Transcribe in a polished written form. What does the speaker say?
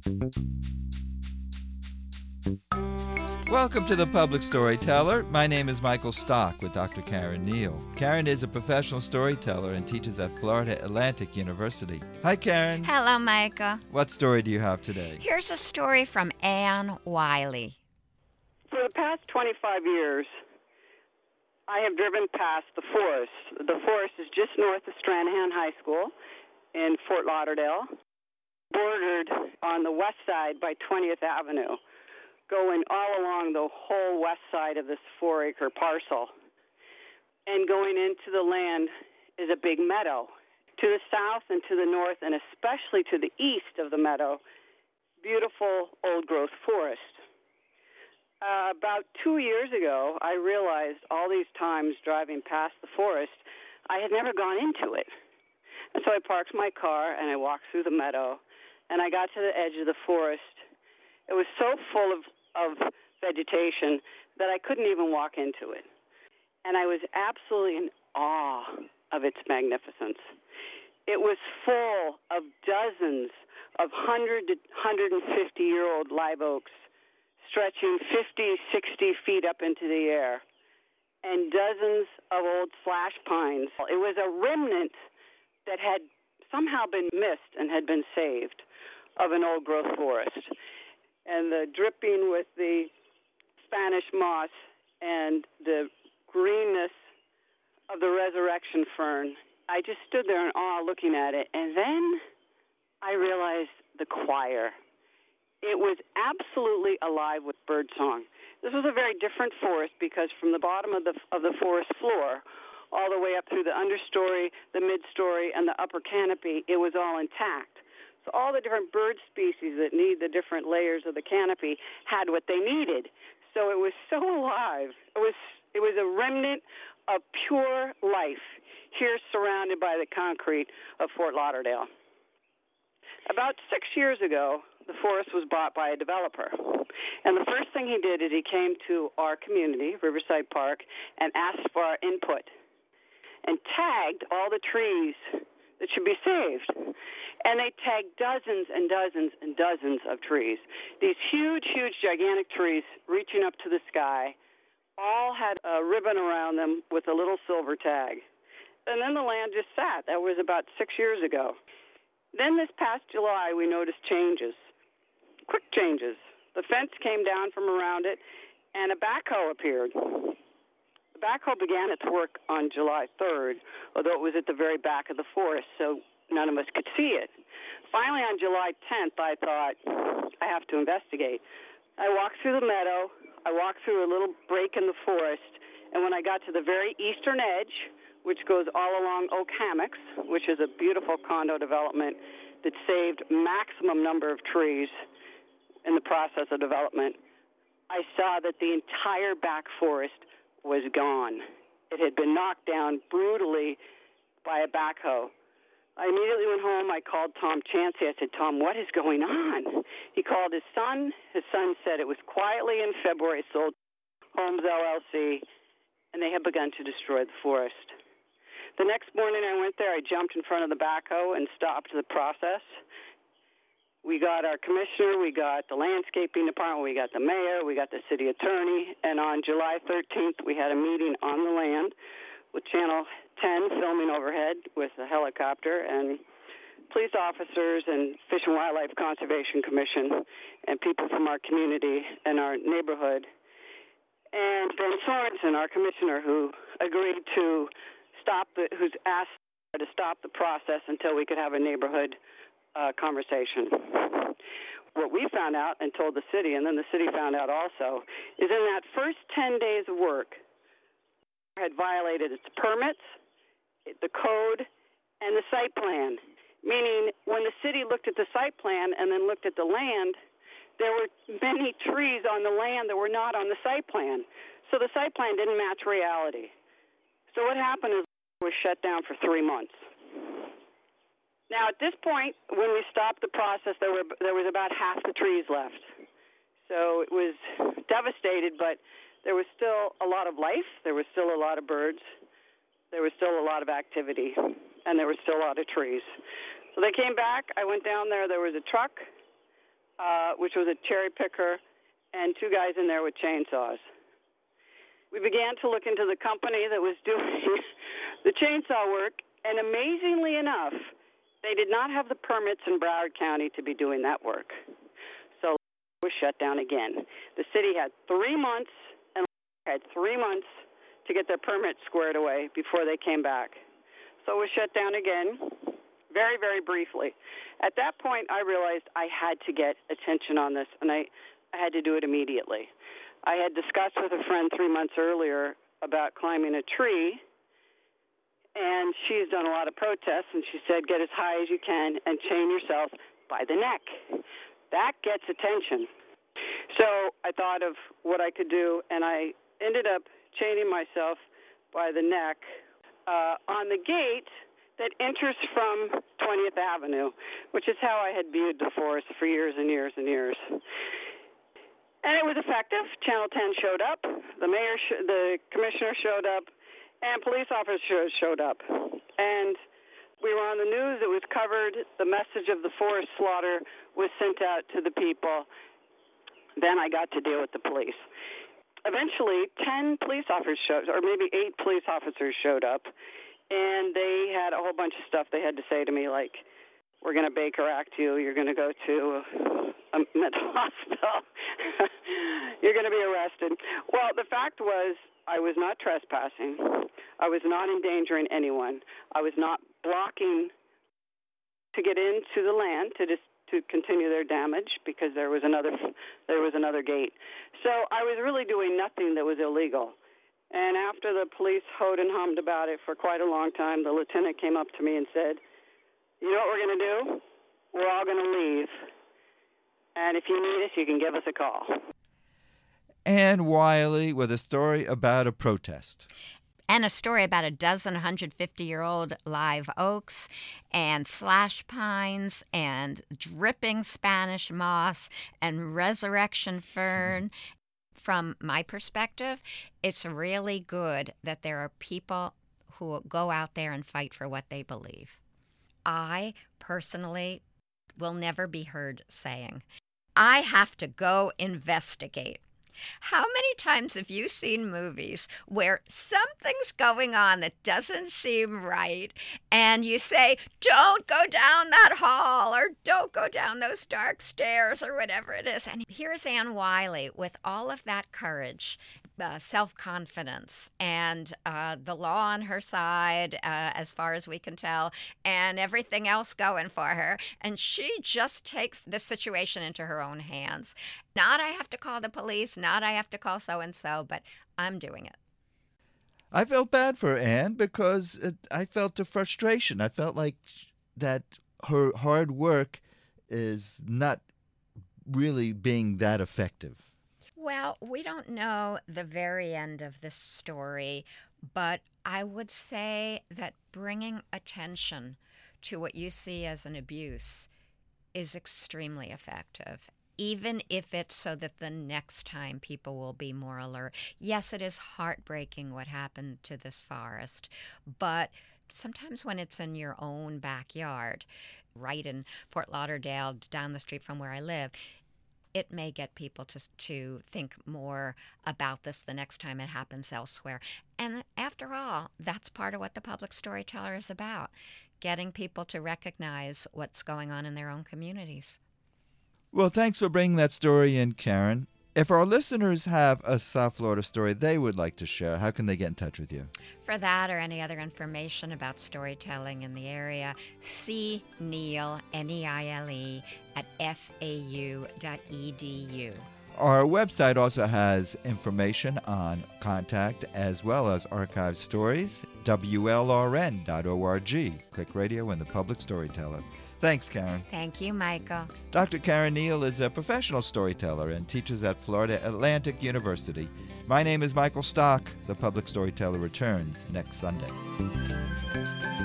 Welcome to The Public Storyteller. My name is Michael Stock with Dr. Karen Neal. Karen is a professional storyteller and teaches at Florida Atlantic University. Hi, Karen. Hello, Michael. What story do you have today? Here's a story from Anne Wiley. For the past 25 years, I have driven past the forest. The forest is just north of Stranahan High School in Fort Lauderdale, bordered on the west side by 20th Avenue, going all along the whole west side of this 4-acre parcel. And going into the land is a big meadow. To the south and to the north, and especially to the east of the meadow, beautiful old-growth forest. About 2 years ago, I realized all these times driving past the forest, I had never gone into it. And so I parked my car and I walked through the meadow, and I got to the edge of the forest. It was so full of vegetation that I couldn't even walk into it. And I was absolutely in awe of its magnificence. It was full of dozens of 100 to 150-year-old live oaks stretching 50, 60 feet up into the air, and dozens of old slash pines. It was a remnant that had somehow been missed and had been saved of an old-growth forest. And the dripping with the Spanish moss and the greenness of the resurrection fern, I just stood there in awe looking at it. And then I realized the choir. It was absolutely alive with birdsong. This was a very different forest because from the bottom of the forest floor all the way up through the understory, the midstory, and the upper canopy, it was all intact. So all the different bird species that need the different layers of the canopy had what they needed. So it was so alive. It was a remnant of pure life here surrounded by the concrete of Fort Lauderdale. About 6 years ago, the forest was bought by a developer. And the first thing he did is he came to our community, Riverside Park, and asked for our input and tagged all the trees that should be saved. And they tagged dozens and dozens and dozens of trees. These huge, huge, gigantic trees reaching up to the sky all had a ribbon around them with a little silver tag. And then the land just sat. That was about 6 years ago. Then this past July, we noticed changes, quick changes. The fence came down from around it, and a backhoe appeared. The backhoe began its work on July 3rd, although it was at the very back of the forest, so none of us could see it. Finally, on July 10th, I thought, I have to investigate. I walked through the meadow. I walked through a little break in the forest, and when I got to the very eastern edge, which goes all along Oak Hammocks, which is a beautiful condo development that saved maximum number of trees in the process of development, I saw that the entire back forest was gone. It had been knocked down brutally by a backhoe. I immediately went home. I called Tom Chansey. I said, Tom, what is going on? He called his son. His son said it was quietly in February sold Homes LLC, and they had begun to destroy the forest. The next morning I went there. I jumped in front of the backhoe and stopped the process. We got our commissioner, we got the landscaping department, we got the mayor, we got the city attorney, and on July 13th we had a meeting on the land with Channel 10 filming overhead with a helicopter and police officers and Fish and Wildlife Conservation Commission and people from our community and our neighborhood. And Ben Sorensen, our commissioner, who agreed to who's asked to stop the process until we could have a neighborhood conversation. What we found out and told the city, and then the city found out also, is in that first 10 days of work, had violated its permits, the code, and the site plan. Meaning, when the city looked at the site plan and then looked at the land, there were many trees on the land that were not on the site plan. So the site plan didn't match reality. So what happened is it was shut down for 3 months. Now, at this point, when we stopped the process, there was about half the trees left. So it was devastated, but there was still a lot of life. There was still a lot of birds. There was still a lot of activity, and there was still a lot of trees. So they came back. I went down there. There was a truck. which was a cherry picker, and 2 guys in there with chainsaws. We began to look into the company that was doing the chainsaw work, and amazingly enough, they did not have the permits in Broward County to be doing that work. So it was shut down again. The city had 3 months and had 3 months to get their permits squared away before they came back. So it was shut down again, very, very briefly. At that point, I realized I had to get attention on this, and I had to do it immediately. I had discussed with a friend 3 months earlier about climbing a tree, and she's done a lot of protests, and she said, get as high as you can and chain yourself by the neck. That gets attention. So I thought of what I could do, and I ended up chaining myself by the neck on the gate that enters from 20th Avenue, which is how I had viewed the forest for years and years and years. And it was effective. Channel 10 showed up, the mayor, the commissioner showed up, and police officers showed up. And we were on the news. It was covered. The message of the forest slaughter was sent out to the people. Then I got to deal with the police. Eventually, 10 police officers showed, or maybe 8 police officers showed up, and they had a whole bunch of stuff they had to say to me, like, we're going to Baker Act you, you're going to go to a mental hospital, you're going to be arrested. Well, the fact was, I was not trespassing. I was not endangering anyone. I was not blocking to get into the land to continue their damage because there was another gate. So I was really doing nothing that was illegal. And after the police hoed and hummed about it for quite a long time, the lieutenant came up to me and said, you know what we're going to do? We're all going to leave. And if you need us, you can give us a call. Ann Wiley with a story about a protest. And a story about a dozen 150-year-old live oaks and slash pines and dripping Spanish moss and resurrection fern. From my perspective, it's really good that there are people who go out there and fight for what they believe. I personally will never be heard saying, I have to go investigate. How many times have you seen movies where something's going on that doesn't seem right, and you say, don't go down that hall, or don't go down those dark stairs, or whatever it is? And here's Ann Wiley with all of that courage, self-confidence, and the law on her side, as far as we can tell, and everything else going for her. And she just takes the situation into her own hands. Not I have to call the police, not I have to call so-and-so, but I'm doing it. I felt bad for Ann because I felt the frustration. I felt like that her hard work is not really being that effective. Well, we don't know the very end of this story, but I would say that bringing attention to what you see as an abuse is extremely effective, even if it's so that the next time people will be more alert. Yes, it is heartbreaking what happened to this forest, but sometimes when it's in your own backyard, right in Fort Lauderdale, down the street from where I live, it may get people to think more about this the next time it happens elsewhere. And after all, that's part of what the public storyteller is about, getting people to recognize what's going on in their own communities. Well, thanks for bringing that story in, Karen. If our listeners have a South Florida story they would like to share, how can they get in touch with you? For that or any other information about storytelling in the area, see Neile, Neile, at fau.edu. Our website also has information on contact as well as archived stories, WLRN.org. Click radio and the public storyteller. Thanks, Karen. Thank you, Michael. Dr. Karen Neile is a professional storyteller and teaches at Florida Atlantic University. My name is Michael Stock. The Public Storyteller returns next Sunday.